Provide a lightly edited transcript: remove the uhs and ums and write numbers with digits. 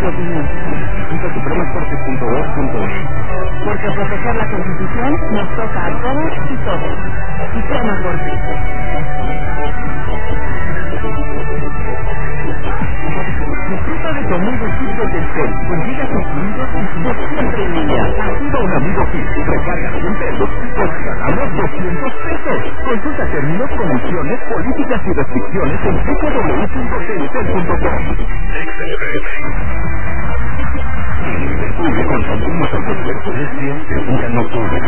tu opinión. Visita supremacorte.org.es. Porque proteger la Constitución nos toca a todos y todos. Suprema Corte. Disfruta de tu amigo Fitbit del Cel, con gigas incluidos y su voz siempre en línea. Activa un amigo Fitbit, recarga 100 pesos y te regalamos 200 pesos. Consulta términos, condiciones, políticas y restricciones en www.telcel.com. XFM. Consumimos el cuerpo de este, ya no ocurre.